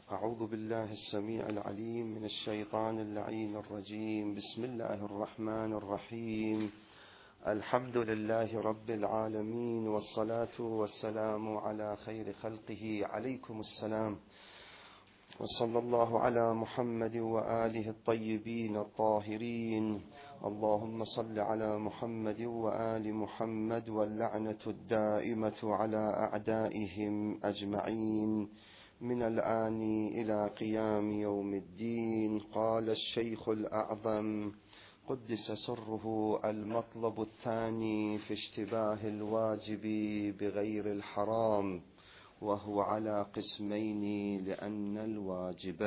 أعوذ بالله السميع العليم من الشيطان اللعين الرجيم. بسم الله الرحمن الرحيم. الحمد لله رب العالمين، والصلاة والسلام على خير خلقه عليكم السلام، وصلى الله على محمد وآله الطيبين الطاهرين. اللهم صل على محمد وآل محمد، واللعنة الدائمة على أعدائهم أجمعين من الآن إلى قيام يوم الدين. قال الشيخ الأعظم قدس سره: المطلب الثاني في اشتباه الواجب بغير الحرام، وهو على قسمين لأن الواجب.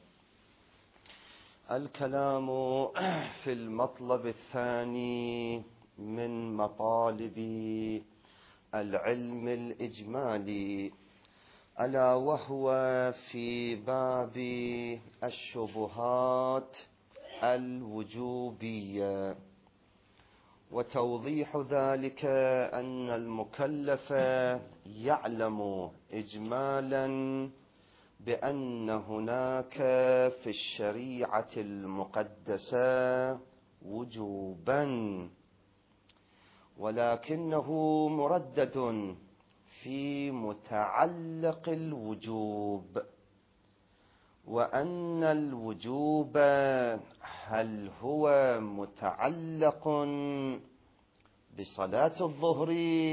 الكلام في المطلب الثاني من مطالب العلم الإجمالي، ألا وهو في باب الشبهات الوجوبية. وتوضيح ذلك أن المكلف يعلم إجمالا بأن هناك في الشريعة المقدسة وجوبا، ولكنه مردد في متعلق الوجوب، وأن الوجوب هل هو متعلق بصلاة الظهر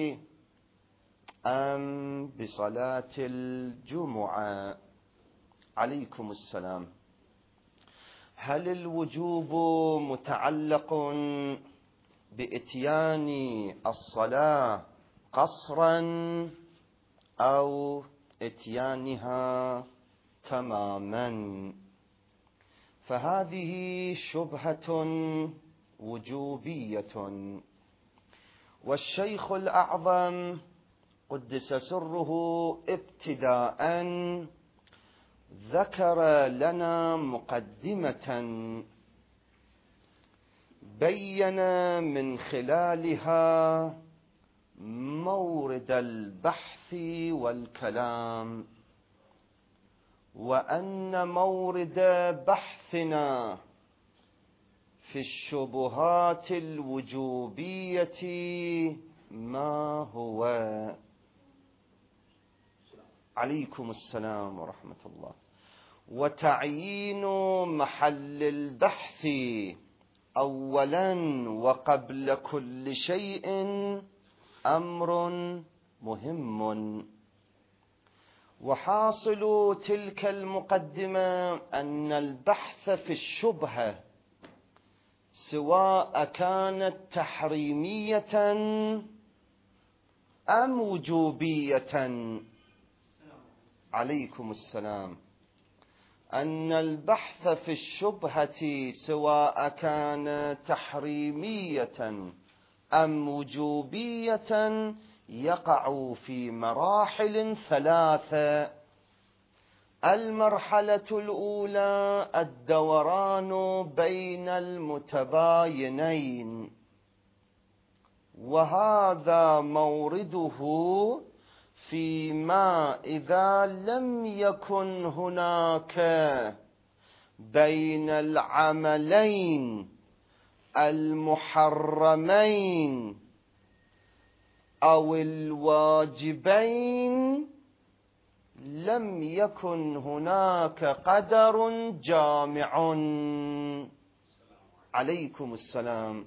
أم بصلاة الجمعة؟ عليكم السلام. هل الوجوب متعلق بإتيان الصلاة قصرا أو إتيانها تماما؟ فهذه شبهة وجوبية. والشيخ الأعظم قدس سره ابتداء ذكر لنا مقدمة بين من خلالها مورد البحث والكلام، وأن مورد بحثنا في الشبهات الوجوبية ما هو؟ عليكم السلام ورحمة الله. وتعيين محل البحث أولا وقبل كل شيء أمر مهم. وحاصل تلك المقدمة أن البحث في الشبهة سواء كانت تحريمية أم وجوبية، عليكم السلام، أن البحث في الشبهة سواء كان تحريمية أم وجوبية يقع في مراحل ثلاثة. المرحلة الأولى الدوران بين المتباينين، وهذا مورده فيما إذا لم يكن هناك بين العملين المحرمين أو الواجبين لم يكن هناك قدر جامع. عليكم السلام.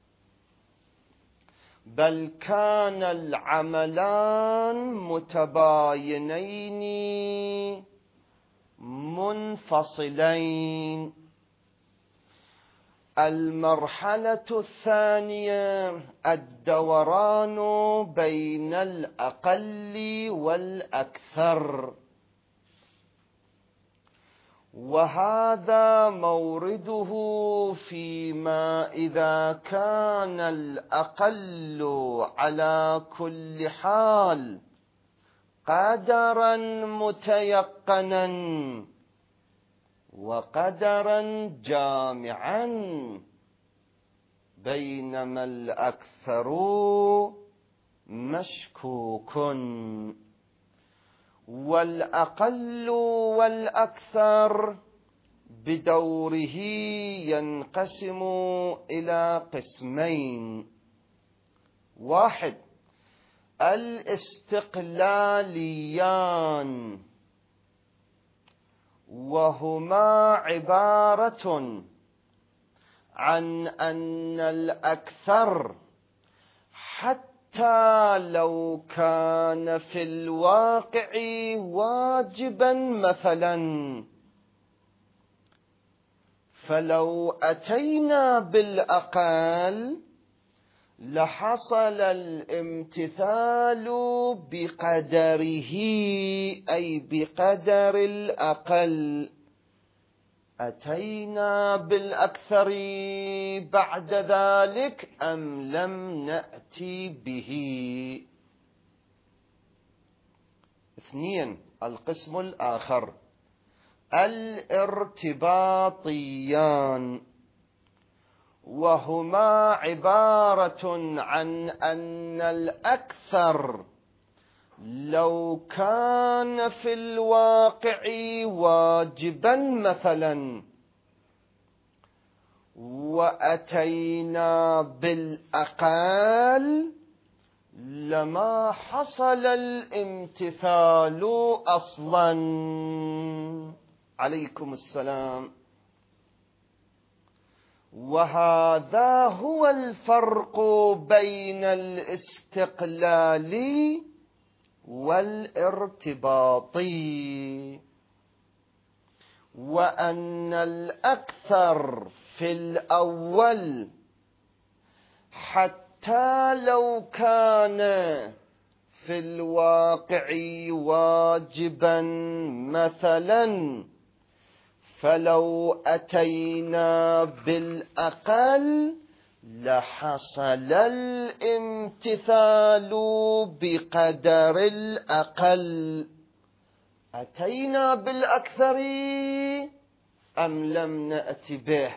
بل كان العملان متباينين منفصلين. المرحلة الثانية الدوران بين الأقل والأكثر، وهذا مورده فيما إذا كان الأقل على كل حال قدرا متيقنا وقدرا جامعا، بينما الأكثر مشكوك. والأقل والأكثر بدوره ينقسم إلى قسمين: واحد، الاستقلاليان، وهما عبارة عن أن الأكثر حتى لو كان في الواقع واجبا مثلا، فلو أتينا بالأقل لحصل الامتثال بقدره، أي بقدر الأقل. أتينا بالأكثر بعد ذلك أم لم نأتي به؟ اثنين، القسم الآخر الارتباطيان، وهما عبارة عن أن الأكثر لو كان في الواقع واجبا مثلا وأتينا بالأقل لما حصل الامتثال أصلا. عليكم السلام. وهذا هو الفرق بين الاستقلال والارتباطي، وأن الأكثر في الأول حتى لو كان في الواقع واجبا مثلا، فلو أتينا بالأقل لحصل الامتثال بقدر الأقل. أتينا بالأكثر أم لم نأت به؟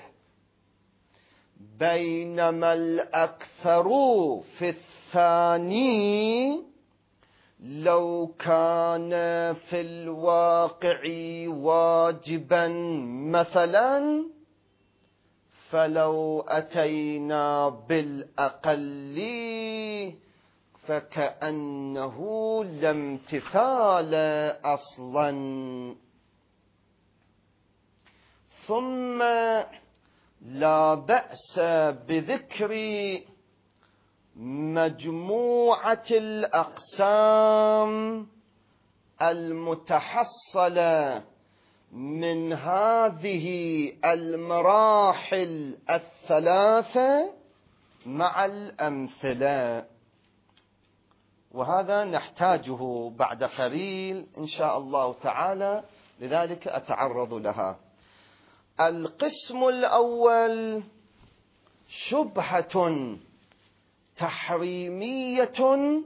بينما الأكثر في الثاني لو كان في الواقع واجبا مثلا، فلو أتينا بالأقل فكأنه لا امتثال أصلا. ثم لا بأس بذكر مجموعة الأقسام المتحصلة من هذه المراحل الثلاثة مع الأمثلة، وهذا نحتاجه بعد قليل إن شاء الله تعالى، لذلك أتعرض لها. القسم الأول شبهة تحريمية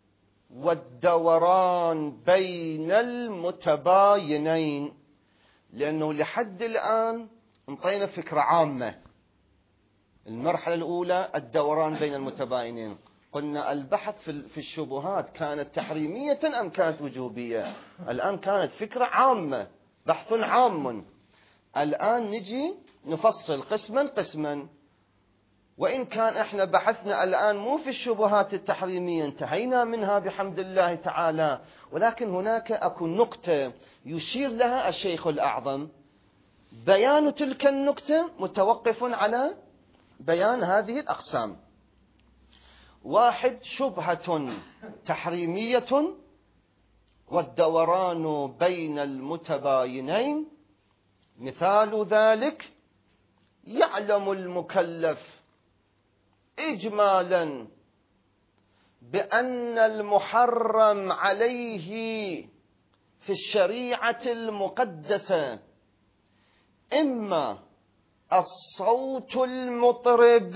والدوران بين المتباينين، لأنه لحد الآن انطينا فكرة عامة. المرحلة الأولى الدوران بين المتباينين، قلنا البحث في الشبهات كانت تحريمية أم كانت وجوبية؟ الآن كانت فكرة عامة، بحث عام. الآن نجي نفصل قسما قسما، وإن كان احنا بحثنا الآن مو في الشبهات التحريمية، انتهينا منها بحمد الله تعالى، ولكن هناك أكو نقطة يشير لها الشيخ الأعظم، بيان تلك النقطة متوقف على بيان هذه الأقسام. واحد، شبهة تحريمية والدوران بين المتباينين. مثال ذلك: يعلم المكلف إجمالا بأن المحرم عليه في الشريعة المقدسة إما الصوت المطرب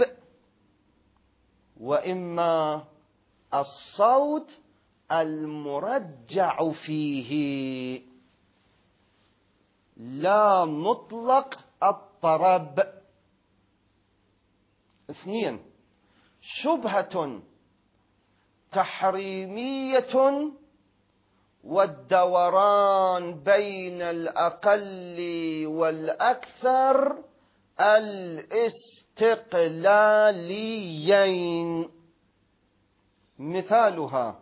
وإما الصوت المرجع فيه، لا مطلق الطرب. اثنين، شبهة تحريمية والدوران بين الأقل والأكثر الاستقلاليين. مثالها: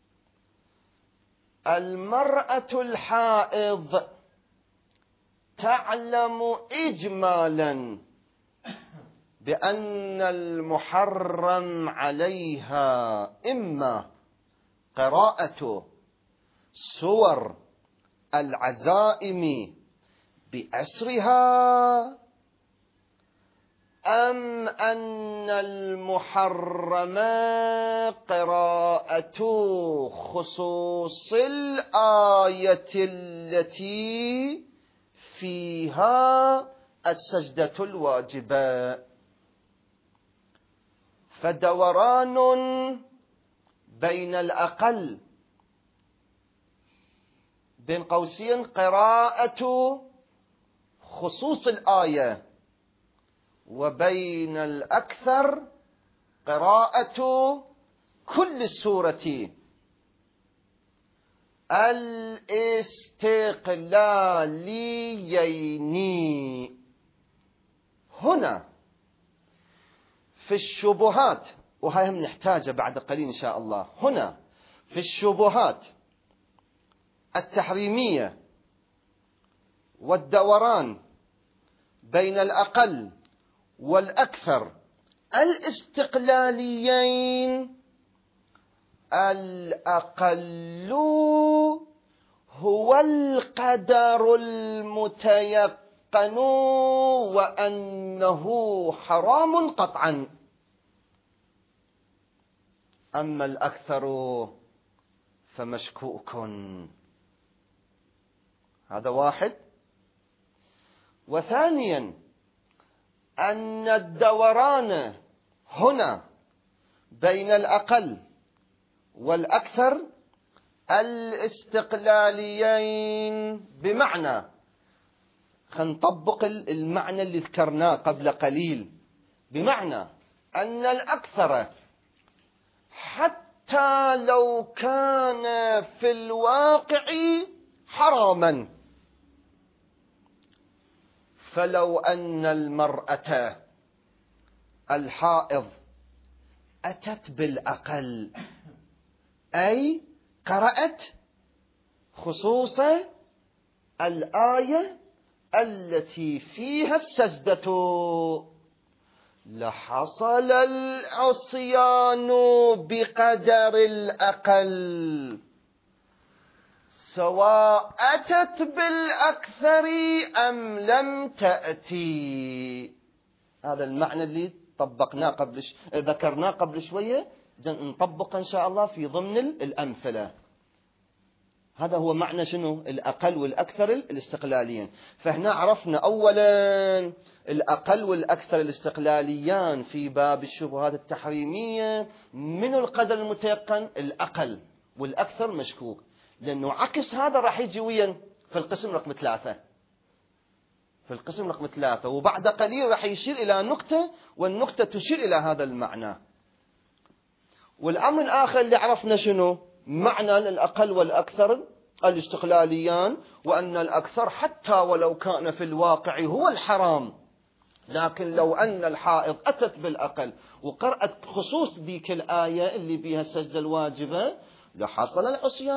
المرأة الحائض تعلم إجمالا بأن المحرم عليها إما قراءة سور العزائم بأسرها، أم أن المحرم قراءة خصوص الآية التي فيها السجدة الواجبة. فدوران بين الأقل بين قوسين قراءة خصوص الآية، وبين الأكثر قراءة كل السورة. الاستقلاليين. هنا في الشبهات، وهي هم نحتاجها بعد قليل إن شاء الله، هنا في الشبهات التحريمية والدوران بين الأقل والأكثر الاستقلاليين، الأقل هو القدر المتيقن وأنه حرام قطعا، أما الأكثر فمشكوك. هذا واحد. وثانيا أن الدوران هنا بين الأقل والأكثر الاستقلاليين، بمعنى خلينا نطبق المعنى اللي ذكرناه قبل قليل، بمعنى أن الأكثر حتى لو كان في الواقع حراما، فلو أن المرأة الحائض أتت بالأقل، أي قرأت خصوص الآية التي فيها السجدة، لحصل العصيان بقدر الأقل، سواء أتت بالأكثر أم لم تأتي. هذا المعنى اللي طبقناه ذكرناه قبل شوية، نطبق إن شاء الله في ضمن الأمثلة. هذا هو معنى شنو الأقل والأكثر الاستقلاليين. فهنا عرفنا أولا الأقل والأكثر الاستقلاليان في باب الشبهات التحريمية من القدر المتيقن الأقل، والأكثر مشكوك، لأنه عكس هذا راح يجي وين في القسم رقم 3. في القسم رقم 3 وبعد قليل راح يشير إلى نقطة، والنقطة تشير إلى هذا المعنى. والأمر الآخر اللي عرفنا شنو معنى الأقل والأكثر الاستقلاليان، وأن الأكثر حتى ولو كان في الواقع هو الحرام، لكن لو أن الحائض أتت بالأقل وقرأت خصوص ذيك الآية اللي بها السجدة الواجبة لحصل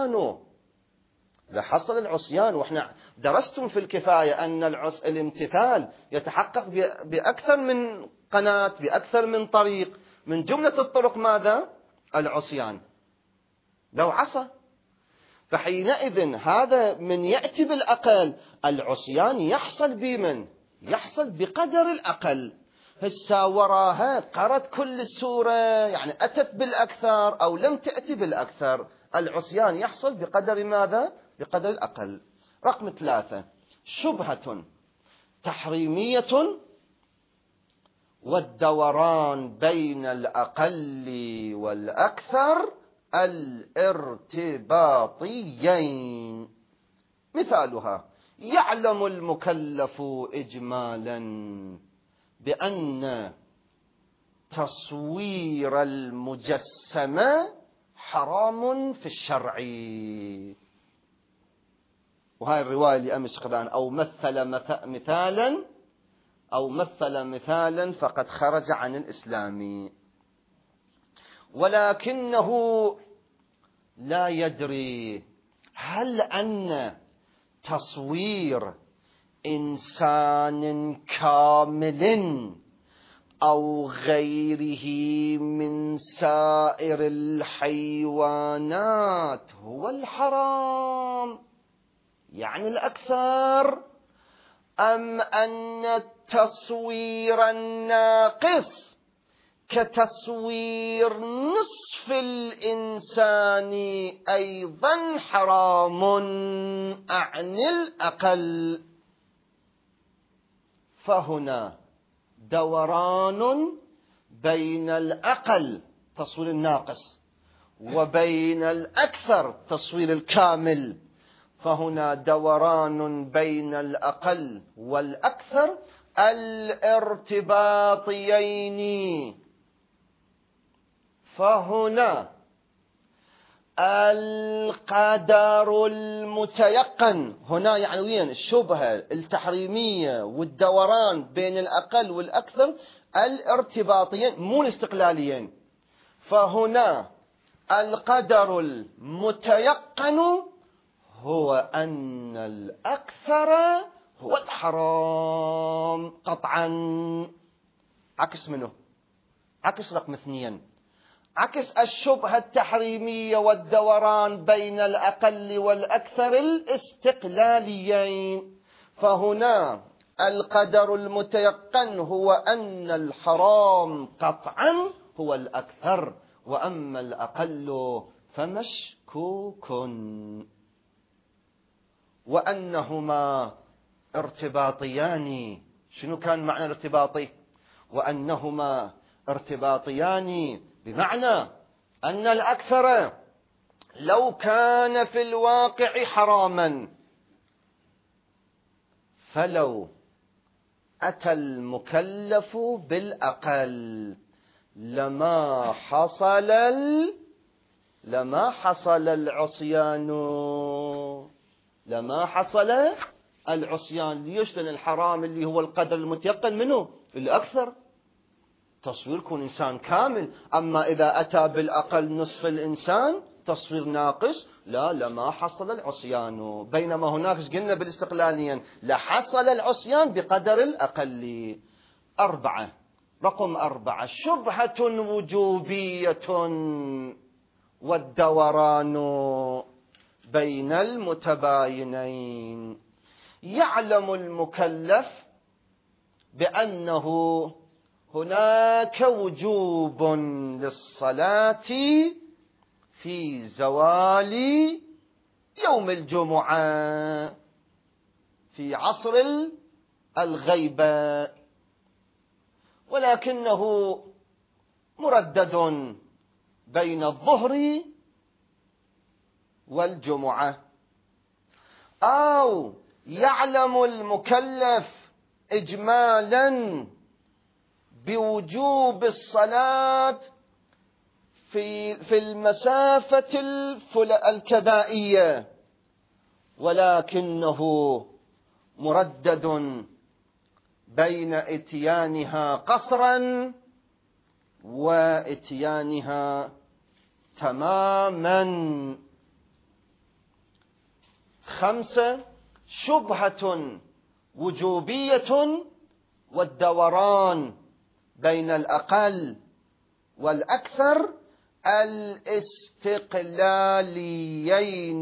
العصيان. وإحنا درستم في الكفاية أن الامتثال يتحقق بأكثر من قناة، بأكثر من طريق، من جملة الطرق ماذا؟ العصيان. لو عصى، فحينئذ هذا من يأتي بالأقل العصيان يحصل بمن؟ يحصل بقدر الأقل. هسا وراها قرأت كل السورة، يعني أتت بالأكثر أو لم تأتي بالأكثر، العصيان يحصل بقدر ماذا؟ بقدر الأقل. رقم 3 شبهة تحريمية والدوران بين الأقل والأكثر الارتباطيين. مثالها: يعلم المكلف إجمالا بأن تصوير المجسمة حرام في الشرع. وهاي الرواية اللي أمس قرأنا، أو مثل مثالا فقد خرج عن الإسلام. ولكنه لا يدري هل أن تصوير إنسان كامل أو غيره من سائر الحيوانات هو الحرام، يعني الأكثر، أم أن التصوير الناقص كتصوير نصف الإنسان أيضا حرام، أعني الأقل. فهنا دوران بين الأقل تصوير الناقص وبين الأكثر تصوير الكامل. فهنا دوران بين الأقل والأكثر الارتباطيين. فهنا القدر المتيقن، هنا يعني وين الشبهة التحريمية والدوران بين الأقل والأكثر الارتباطيين مو الاستقلاليين. فهنا القدر المتيقن هو أن الأكثر هو الحرام قطعا. عكس منه؟ عكس رقم 2، عكس الشبهة التحريمية والدوران بين الأقل والأكثر الاستقلاليين. فهنا القدر المتيقن هو أن الحرام قطعا هو الأكثر، وأما الأقل فمشكوك، وأنهما ارتباطيان. شنو كان معنى الارتباطي؟ وأنهما ارتباطيان بمعنى أن الأكثر لو كان في الواقع حراما فلو أتى المكلف بالأقل لما حصل العصيان. ليش؟ لأن الحرام اللي هو القدر المتيقن منه الأكثر، تصوير كون إنسان كامل. أما إذا أتى بالأقل نصف الإنسان تصوير ناقص، لما حصل العصيان. بينما هناك قلنا بالاستقلاليين لحصل العصيان بقدر الأقل. رقم 4 شبهة وجوبية والدوران بين المتباينين. يعلم المكلف بأنه هناك وجوب للصلاة في زوال يوم الجمعة في عصر الغيبة، ولكنه مردد بين الظهر والجمعة. أو يعلم المكلف إجمالا بوجوب الصلاة في المسافة الكذائية، ولكنه مردد بين إتيانها قصرا وإتيانها تماما. 5 شبهة وجوبية والدوران بين الأقل والأكثر الاستقلاليين.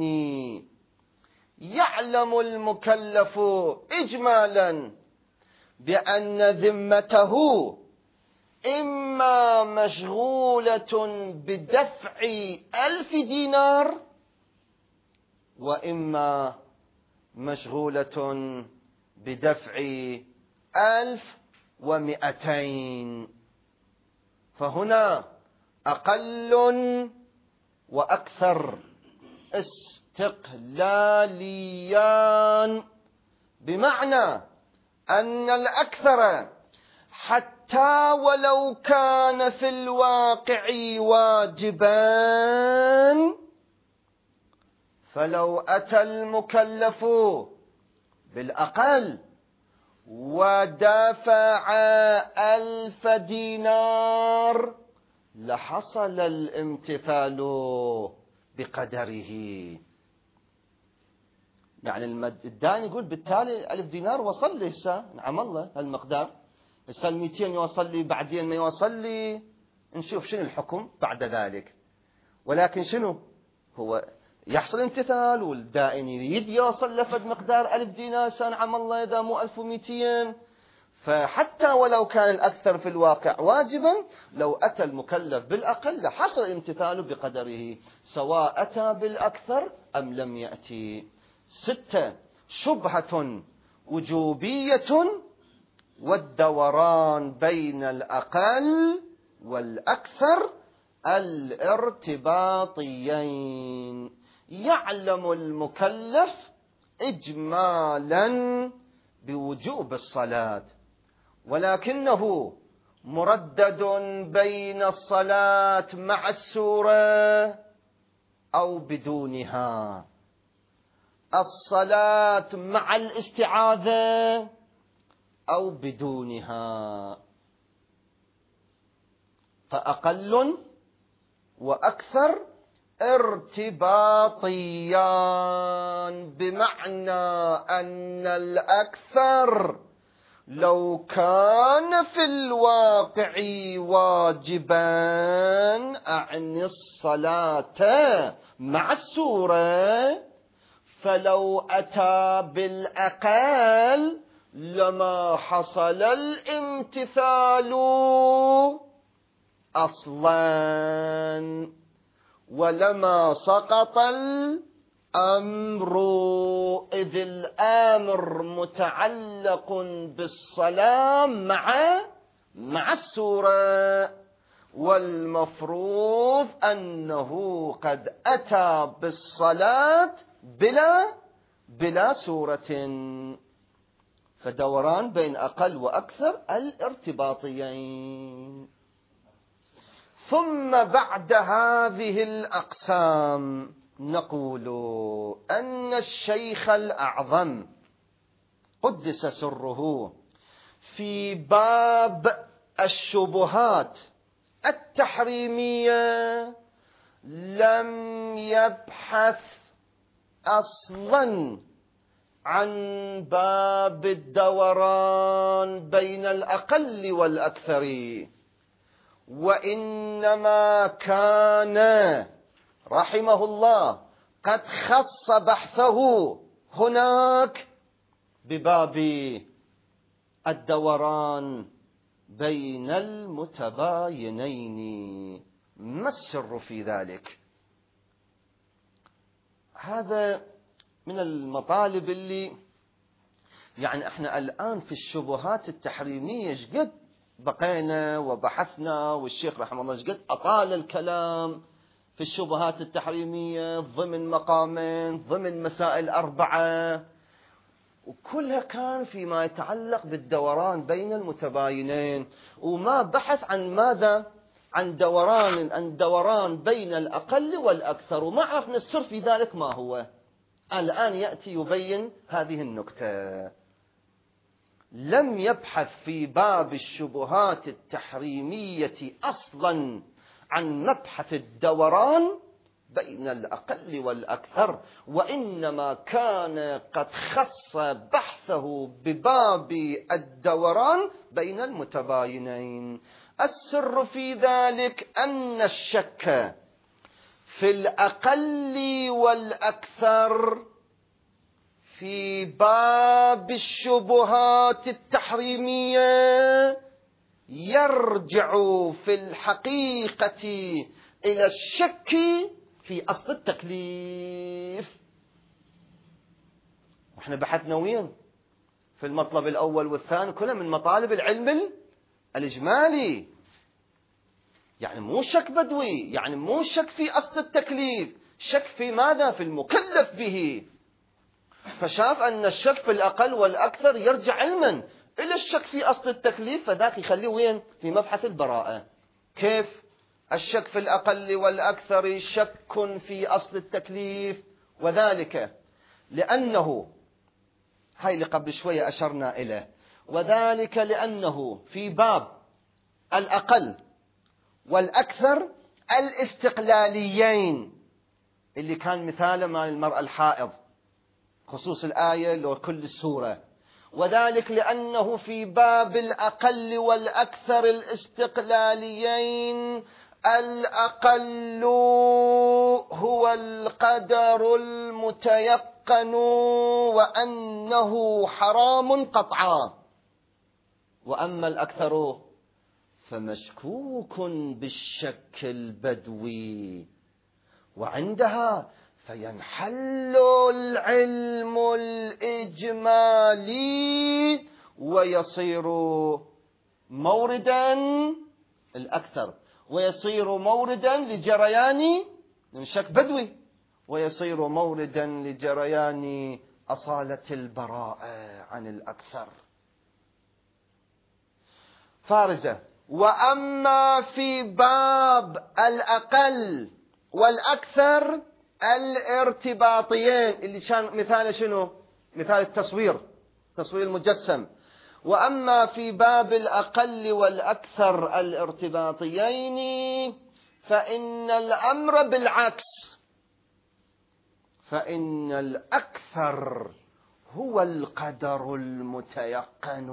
يعلم المكلف إجمالا بأن ذمته إما مشغولة بدفع 1000 دينار وإما مشغولة بدفع 1200. فهنا أقل وأكثر استقلاليان، بمعنى أن الأكثر حتى ولو كان في الواقع واجبان فلو أتى المكلف بالأقل ودفع 1000 دينار لحصل الامتثال بقدره. يعني الدائن يقول بالتالي 1000 دينار وصل لي هسه، نعم الله هالمقدار، هسه 200 يوصل لي، بعدين ما يوصل لي نشوف شنو الحكم بعد ذلك. ولكن شنو هو يحصل امتثال، والدائن يريد يوصل لفد مقدار 1000 دينار، نعم الله إذا مو 1200. فحتى ولو كان الأكثر في الواقع واجبا، لو أتى المكلف بالأقل حصل الامتثال بقدره، سواء أتى بالأكثر أم لم يأتي. 6 شبهة وجوبية والدوران بين الأقل والأكثر الارتباطيين. يعلم المكلف إجمالا بوجوب الصلاة، ولكنه مردد بين الصلاة مع السورة أو بدونها، الصلاة مع الاستعاذة أو بدونها. فأقل وأكثر ارتباطيان، بمعنى أن الأكثر لو كان في الواقع واجبا، أعني الصلاة مع السورة، فلو أتى بالأقل لما حصل الامتثال أصلا، ولما سقط الأمر، إذ الأمر متعلق بالصلاة مع السورة، والمفروض أنه قد أتى بالصلاة بلا سورة. فدوران بين أقل وأكثر الارتباطيين. ثم بعد هذه الأقسام نقول أن الشيخ الأعظم قدس سره في باب الشبهات التحريمية لم يبحث أصلا عن باب الدوران بين الأقل والأكثر، وإنما كان رحمه الله قد خص بحثه هناك بباب الدوران بين المتباينين. ما السر في ذلك؟ هذا من المطالب اللي يعني احنا الآن في الشبهات التحريمية شقد بقينا وبحثنا، والشيخ رحمه الله شقد أطال الكلام في الشبهات التحريمية ضمن مقامين، ضمن مسائل 4، وكلها كان فيما يتعلق بالدوران بين المتباينين، وما بحث عن ماذا؟ عن دوران بين الأقل والأكثر، وما عرفنا السر في ذلك ما هو. الآن يأتي يبين هذه النكتة. لم يبحث في باب الشبهات التحريمية أصلا عن مبحث الدوران بين الأقل والأكثر، وإنما كان قد خص بحثه بباب الدوران بين المتباينين. السر في ذلك أن الشك في الأقل والأكثر في باب الشبهات التحريمية يرجع في الحقيقة إلى الشك في أصل التكليف. وإحنا بحثنا وين؟ في المطلب الأول والثاني كلها من مطالب العلم الإجمالي، يعني مو شك بدوي، يعني مو شك في أصل التكليف، شك في ماذا؟ في المكلف به. فشاف أن الشك في الأقل والأكثر يرجع علما إلى الشك في أصل التكليف، فذاك يخليه وين؟ في مبحث البراءة. كيف؟ الشك في الأقل والأكثر شك في أصل التكليف، وذلك لأنه، هاي اللي قبل شوية أشرنا إليه، وذلك لأنه في باب الأقل والأكثر الاستقلاليين اللي كان مثاله مع المرأة الحائض خصوص الآية لكل السورة، وذلك لأنه في باب الأقل والأكثر الاستقلاليين الأقل هو القدر المتيقن وأنه حرام قطعا، وأما الأكثر فمشكوك بالشك البدوي، وعندها فينحل العلم الإجمالي ويصير موردا الأكثر، ويصير موردا لجريان شك بدوي، ويصير موردا لجريان أصالة البراءة عن الأكثر. فارزة. وأما في باب الأقل والأكثر الارتباطيين اللي كان مثال شنو؟ مثال التصوير المجسم. وأما في باب الأقل والأكثر الارتباطيين فإن الأمر بالعكس، فإن الأكثر هو القدر المتيقن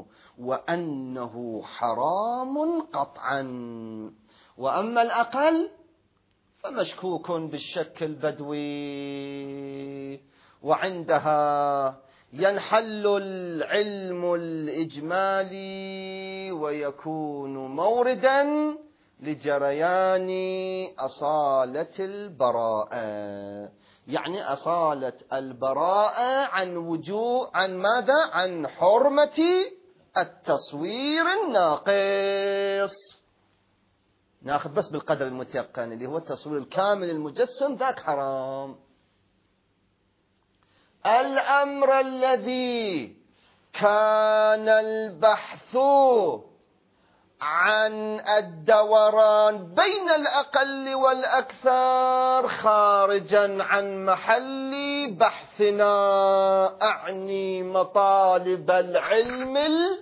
وأنه حرام قطعا، وأما الأقل فمشكوك بالشك البدوي، وعندها ينحل العلم الإجمالي ويكون موردا لجريان أصالة البراءة، يعني أصالة البراءة عن ماذا؟ عن حرمة التصوير الناقص. ناخذ بس بالقدر المتيقن اللي هو التصوير الكامل المجسم، ذاك حرام. الأمر الذي كان البحث عن الدوران بين الأقل والأكثر خارجا عن محل بحثنا، أعني مطالب العلم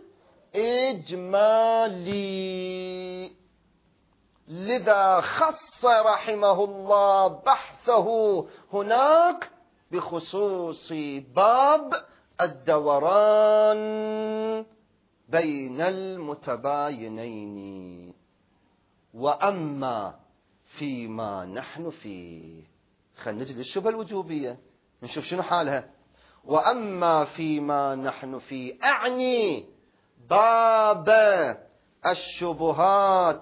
الإجمالي، لذا خص رحمه الله بحثه هناك بخصوص باب الدوران بين المتباينين. وأما فيما نحن فيه، خلينا نجد الشبهة الوجوبية نشوف شنو حالها. وأما فيما نحن فيه أعني باب الشبهات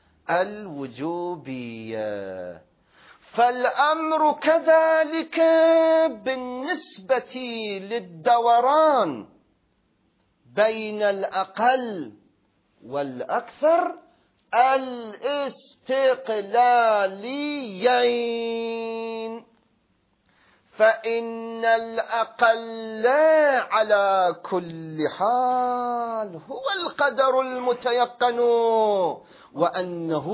الوجوبية، فالأمر كذلك بالنسبة للدوران بين الأقل والأكثر الاستقلاليين، فإن الأقل على كل حال هو القدر المتيقن وأنه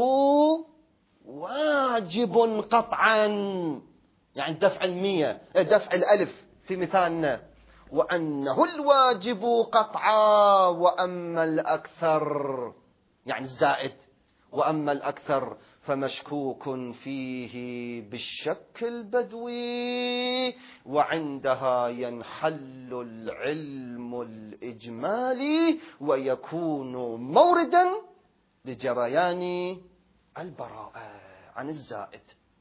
واجب قطعا، يعني دفع الألف في مثالنا، وأنه الواجب قطعا. وأما الأكثر يعني الزائد، وأما الأكثر فمشكوك فيه بالشك البدوي، وعندها ينحل العلم الإجمالي ويكون موردا لجريان البراءة عن الزائد.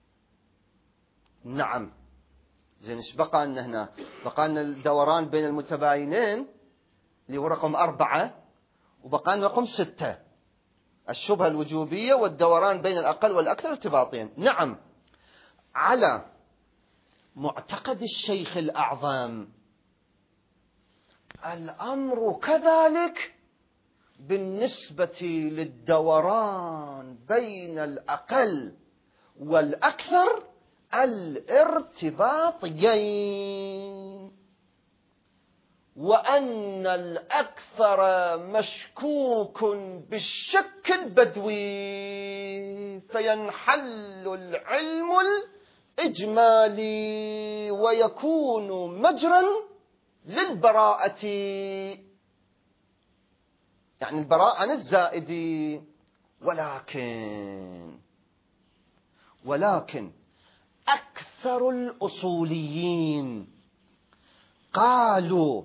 نعم. زين، ايش بقى لنا هنا؟ بقى لنا الدوران بين المتباينين اللي هو رقم 4، وبقى لنا رقم 6، الشبهة الوجوبية والدوران بين الأقل والأكثر ارتباطين. نعم، على معتقد الشيخ الأعظم الأمر كذلك بالنسبة للدوران بين الأقل والأكثر الارتباطيين، وأن الأكثر مشكوك بالشك البدوي، فينحل العلم إجمالي ويكون مجرا للبراءة، يعني البراءة عن الزائد. ولكن أكثر الأصوليين قالوا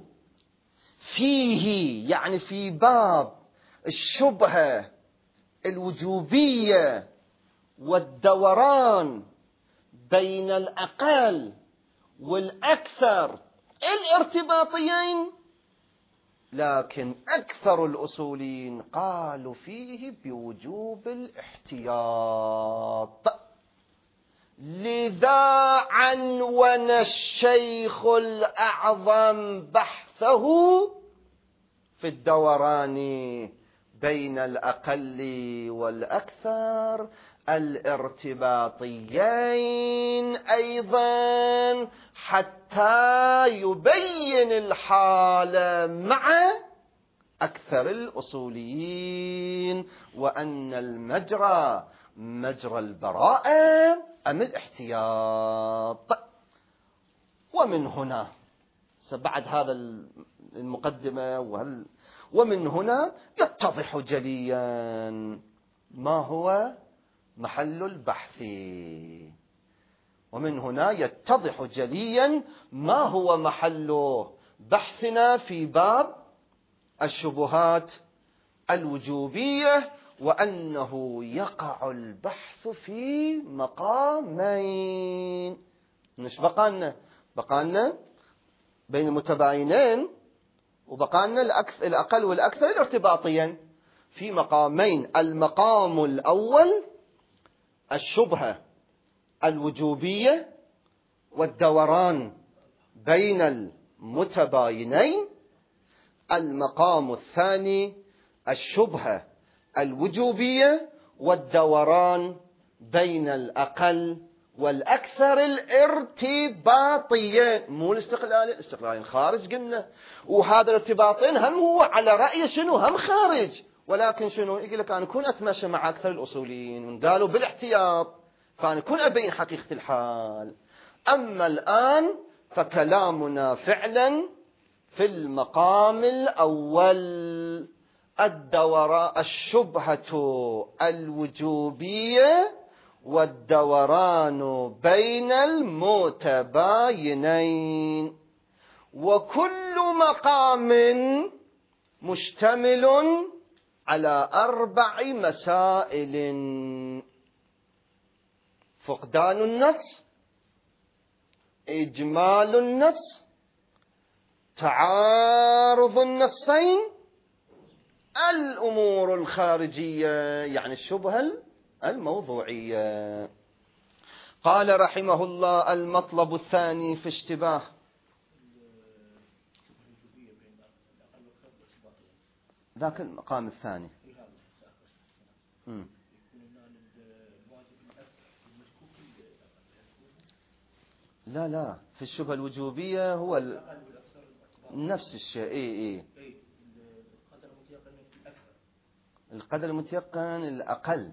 فيه، يعني في باب الشبهة الوجوبية والدوران بين الأقل والأكثر الارتباطيين، لكن أكثر الأصوليين قالوا فيه بوجوب الاحتياط. لذا عنون الشيخ الأعظم بحثه في الدوران بين الأقل والأكثر الارتباطيين أيضا، حتى يبين الحال مع أكثر الأصوليين، وأن المجرى مجرى البراءة أم الاحتياط. ومن هنا بعد هذا المقدمة ومن هنا يتضح جليا ما هو محل البحث. ومن هنا يتضح جليا ما هو محل بحثنا في باب الشبهات الوجوبية، وأنه يقع البحث في مقامين. مش بقالنا بين المتباينين، وبقالنا الأقل والأكثر الارتباطيا في مقامين. المقام الأول الشبهة الوجوبية والدوران بين المتباينين. المقام الثاني الشبهة الوجوبية والدوران بين الأقل والأكثر الارتباطيين، مو الاستقلالين خارج قلنا. وهذا الارتباطين هم هو على رأي شنو هم خارج، ولكن شنو يقول لك أنا أكون أتمشى مع أكثر الأصوليين قالوا بالاحتياط، فأنا أكون أبين حقيقة الحال. أما الآن فكلامنا فعلا في المقام الأول، الشبهة الوجوبية والدوران بين المتباينين. وكل مقام مشتمل على 4 مسائل: فقدان النص، إجمال النص، تعارض النصين، الأمور الخارجية يعني الشبهة الموضوعية. قال رحمه الله: المطلب الثاني في اشتباه ذاك المقام الثاني. لا في الشبهة الوجوبية هو نفس الشيء. القدر المتيقن الأقل.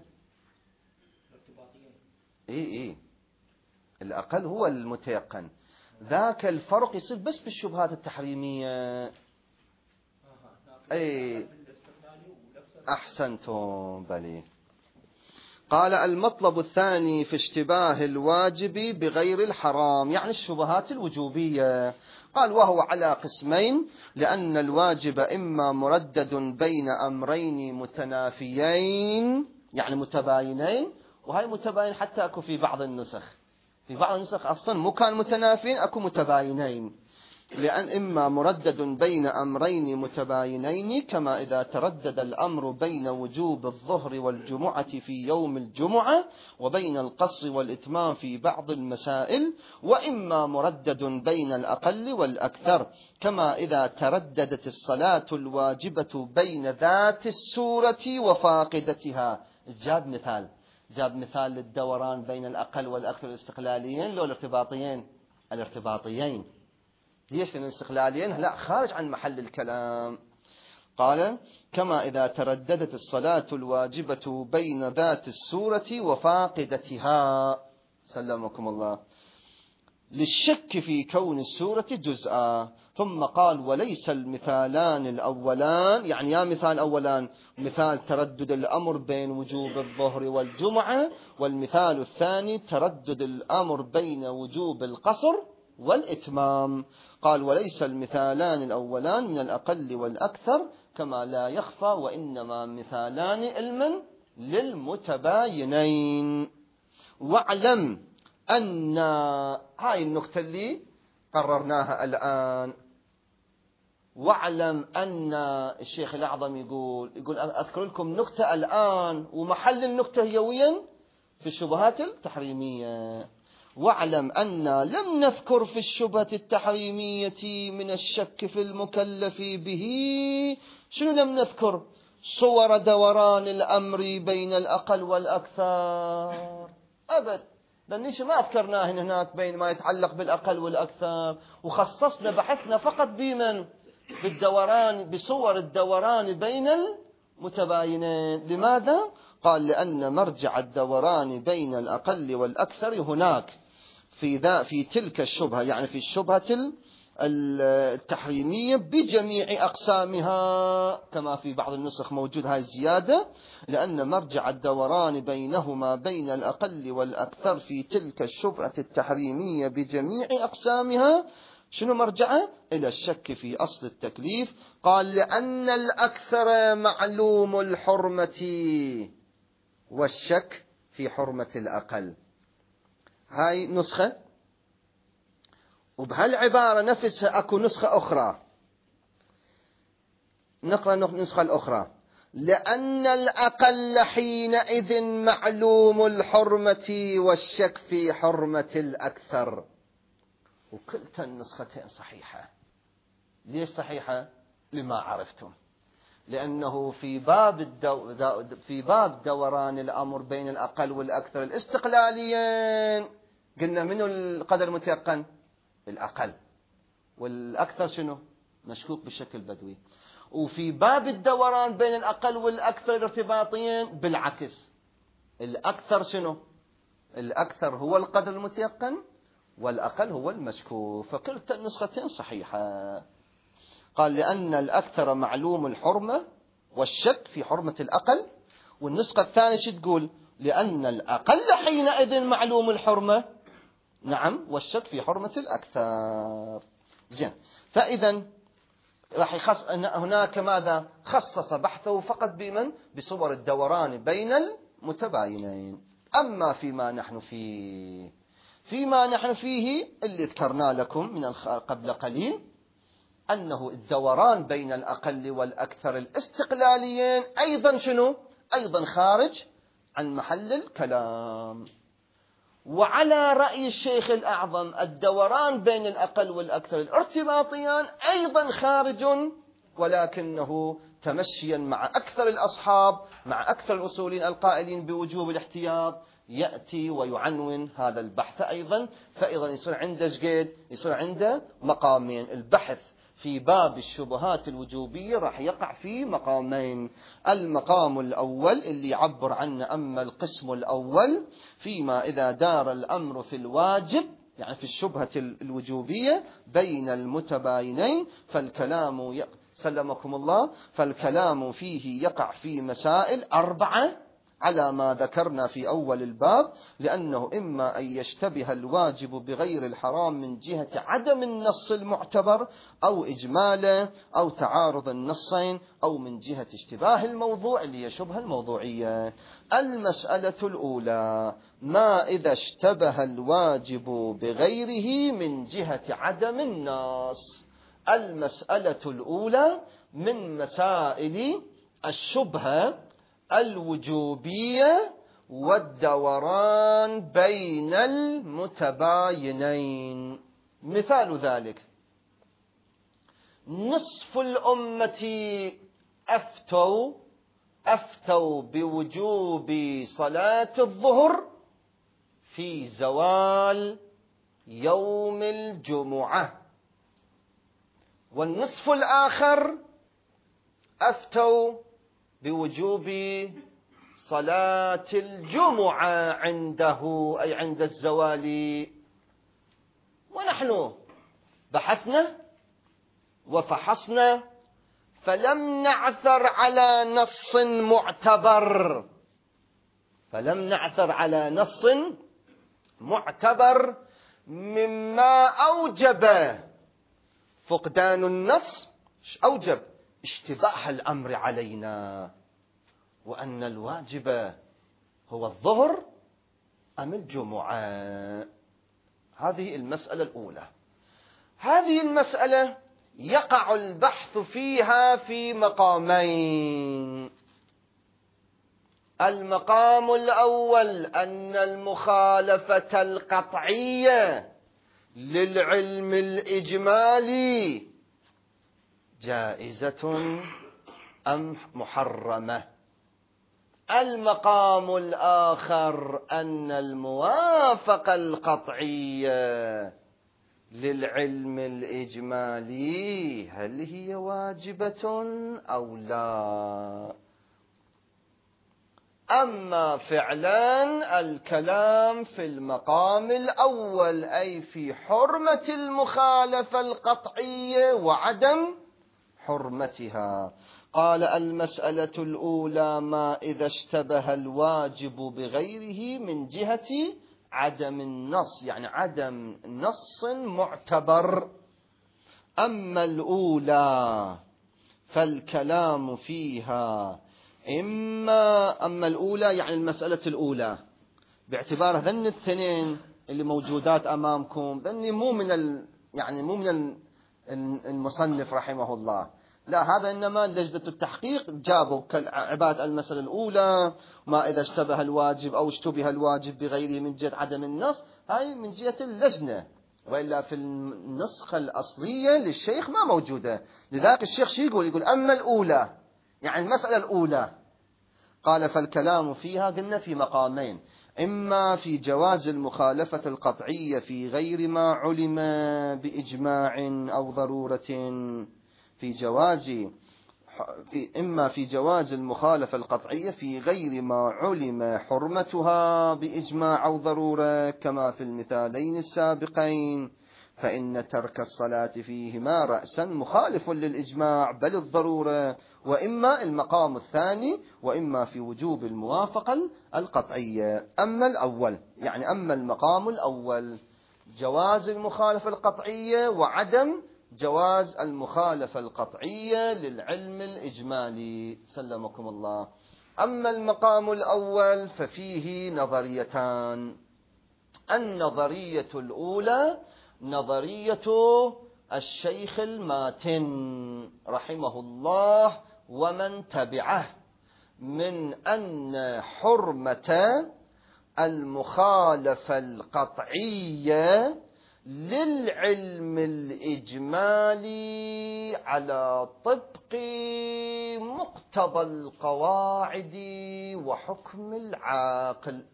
الأقل هو المتيقن. ذاك الفرق يصير بس بالشبهات التحريمية. أحسنتم بلي. قال: المطلب الثاني في اشتباه الواجب بغير الحرام، يعني الشبهات الوجوبية. قال: وهو على قسمين، لأن الواجب إما مردد بين أمرين متنافيين، يعني متباينين. وهي متباين حتى أكو في بعض النسخ أصلا مو كان متنافين، أكو متباينين. لأن إما مردد بين أمرين متباينين، كما إذا تردد الأمر بين وجوب الظهر والجمعة في يوم الجمعة وبين القصر والإتمام في بعض المسائل. وإما مردد بين الأقل والأكثر، كما إذا ترددت الصلاة الواجبة بين ذات السورة وفاقدتها. جاب مثال للدوران بين الأقل والأكثر الاستقلاليين لو الارتباطيين. ليش؟ لأن الاستقلاليين لا خارج عن محل الكلام. قال: كما إذا ترددت الصلاة الواجبة بين ذات السورة وفاقدتها. سلمكم الله. للشك في كون السورة جزءا. ثم قال وليس المثالان الأولان، يعني يا مثال أولان مثال تردد الأمر بين وجوب الظهر والجمعة، والمثال الثاني تردد الأمر بين وجوب القصر والإتمام. قال وليس المثالان الأولان من الأقل والأكثر كما لا يخفى، وإنما مثالان علما للمتباينين. واعلم أن هاي النقطة اللي قررناها الآن. واعلم أن الشيخ الأعظم يقول أذكر لكم نقطة الآن، ومحل النقطة هي وين؟ في الشبهات التحريمية. واعلم أن لم نذكر في الشبهة التحريمية من الشك في المكلف به. شنو لم نذكر؟ صور دوران الأمر بين الأقل والأكثر. أبد، لأنش ما أذكرناه هناك بين ما يتعلق بالأقل والأكثر، وخصصنا بحثنا فقط بمن؟ بالدوران، بصور الدوران بين المتباينين. لماذا؟ قال لأن مرجع الدوران بين الأقل والأكثر هناك في تلك الشبهة، يعني في الشبهة التحريمية بجميع أقسامها، كما في بعض النسخ موجود هاي الزيادة، لأن مرجع الدوران بينهما بين الأقل والأكثر في تلك الشبهة التحريمية بجميع أقسامها. شنو مرجعه؟ إلى الشك في أصل التكليف. قال لأن الأكثر معلوم الحرمة والشك في حرمة الأقل. هاي نسخة، وبهالعبارة نفسها أكو نسخة أخرى. نقرأ النسخة الأخرى. لأن الأقل حينئذ معلوم الحرمة والشك في حرمة الأكثر. وكلتا النسختين صحيحة. ليش صحيحة؟ لما عرفتم. لأنه في باب دوران الأمر بين الأقل والأكثر الاستقلاليين قلنا منه القدر المتيقن؟ الأقل. والأكثر شنو؟ مشكوك بالشكل البدوي. وفي باب الدوران بين الأقل والأكثر الارتباطيين بالعكس، الأكثر شنو؟ الأكثر هو القدر المتيقن والأقل هو المشكوك. فكلتا النسختين صحيحة. قال لأن الأكثر معلوم الحرمة والشك في حرمة الأقل. والنسخة الثانية شو تقول؟ لأن الأقل حينئذ معلوم الحرمة، نعم، والشك في حرمة الأكثر. زين. فإذا راح هناك ماذا؟ خصص بحثه فقط بمن؟ بصور الدوران بين المتباينين. أما فيما نحن فيه اللي ذكرنا لكم من قبل قليل، أنه الدوران بين الأقل والأكثر الاستقلاليين أيضا شنو؟ أيضا خارج عن محل الكلام. وعلى رأي الشيخ الأعظم الدوران بين الأقل والأكثر الارتباطيان أيضا خارج، ولكنه تمشيا مع أكثر الأصحاب، مع أكثر الأصولين القائلين بوجوب الاحتياط، يأتي ويعنون هذا البحث أيضا. فإذا يصير عنده جيد، يصير عنده مقامين. البحث في باب الشبهات الوجوبية راح يقع في مقامين. المقام الأول اللي يعبر عنه، أما القسم الأول فيما إذا دار الأمر في الواجب، يعني في الشبهة الوجوبية بين المتباينين، فالكلام سلمكم الله، فالكلام فيه يقع في مسائل 4 على ما ذكرنا في أول الباب. لأنه إما أن يشتبه الواجب بغير الحرام من جهة عدم النص المعتبر أو إجماله أو تعارض النصين، أو من جهة اشتباه الموضوع اللي هي شبهة الموضوعية. المسألة الأولى: ما إذا اشتبه الواجب بغيره من جهة عدم النص. المسألة الأولى من مسائل الشبهة الوجوبية والدوران بين المتباينين. مثال ذلك: نصف الأمة أفتوا بوجوب صلاة الظهر في زوال يوم الجمعة، والنصف الآخر أفتوا بوجوب صلاة الجمعة عنده، أي عند الزوال. ونحن بحثنا وفحصنا فلم نعثر على نص معتبر، مما أوجب فقدان النص، أوجب اشتباه الأمر علينا، وأن الواجب هو الظهر أم الجمعة. هذه المسألة الأولى. هذه المسألة يقع البحث فيها في مقامين. المقام الأول أن المخالفة القطعية للعلم الإجمالي جائزة أم محرمة. المقام الآخر أن الموافقة القطعية للعلم الإجمالي هل هي واجبة أو لا. أما فعلا الكلام في المقام الأول، أي في حرمة المخالفة القطعية وعدم حرمتها. قال: المسألة الأولى ما إذا اشتبه الواجب بغيره من جهة عدم النص، يعني عدم نص معتبر. أما الأولى فالكلام فيها أما الأولى يعني المسألة الأولى باعتبار ذن الاثنين اللي موجودات أمامكم، ذني مو من المصنف رحمه الله، لا، هذا إنما لجنة التحقيق جابوا كالعبادة. المسألة الأولى ما إذا اشتبه الواجب أو اشتبه الواجب بغيره من جهة عدم النص، هاي من جهة اللجنة، وإلا في النسخة الأصلية للشيخ ما موجودة. لذلك الشيخ شو يقول أما الأولى يعني المسألة الأولى. قال: فالكلام فيها قلنا في مقامين: إما في جواز المخالفة القطعية في غير ما علم بإجماع أو ضرورة، إما في جواز المخالفة القطعية في غير ما علم حرمتها بإجماع أو ضرورة كما في المثالين السابقين، فإن ترك الصلاة فيهما رأسا مخالف للإجماع بل الضرورة. وإما المقام الثاني وإما في وجوب الموافقة القطعية. أما الأول يعني أما المقام الأول جواز المخالفة القطعية وعدم جواز المخالفة القطعية للعلم الإجمالي، سلمكم الله. أما المقام الأول ففيه نظريتان. النظرية الأولى نظرية الشيخ الماتن رحمه الله ومن تبعه، من أن حرمة المخالفة القطعية للعلم الإجمالي على طبق مقتضى القواعد وحكم العاقل،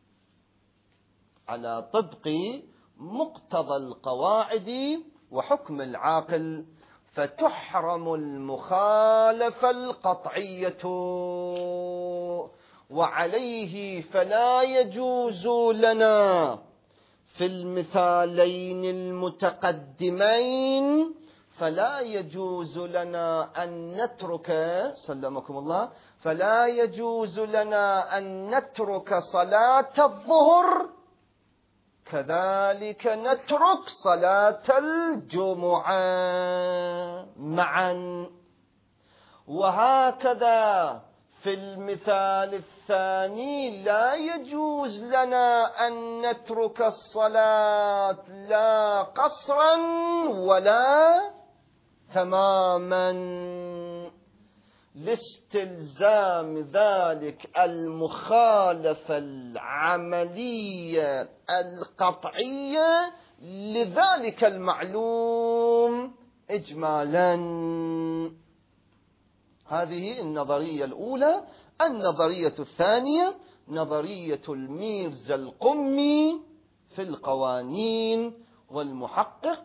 على طبق مقتضى القواعد وحكم العاقل، فتحرم المخالفة القطعية. وعليه فلا يجوز لنا في المثالين المتقدمين، فلا يجوز لنا أن نترك سلمكم الله، فلا يجوز لنا أن نترك صلاة الظهر، كذلك نترك صلاة الجمعة معا. وهكذا في المثال الثاني لا يجوز لنا أن نترك الصلاة لا قصرا ولا تماما، لاستلزام ذلك المخالفة العملية القطعية لذلك المعلوم إجمالا. هذه النظرية الأولى. النظرية الثانية نظرية الميرزا القمي في القوانين والمحقق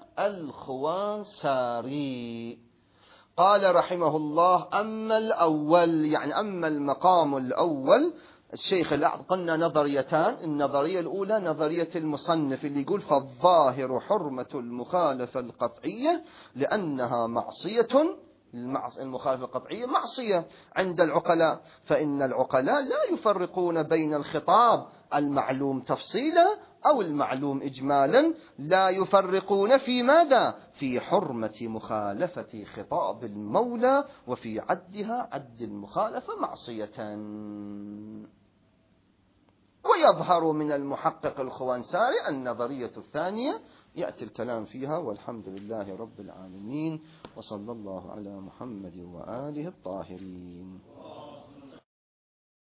الخوانساري. قال رحمه الله: أما الأول يعني أما المقام الأول الشيخ الأعظم قلنا نظريتان. النظرية الأولى نظرية المصنف اللي يقول فالظاهر حرمة المخالفة القطعية لأنها معصية، المخالفة القطعية معصية عند العقلاء، فإن العقلاء لا يفرقون بين الخطاب المعلوم تفصيلا أو المعلوم إجمالا، لا يفرقون في ماذا؟ في حرمة مخالفة خطاب المولى وفي عدها عد المخالفة معصية. ويظهر من المحقق الخوانساري النظرية الثانية يأتي الكلام فيها، والحمد لله رب العالمين، وصلى الله على محمد وآله الطاهرين.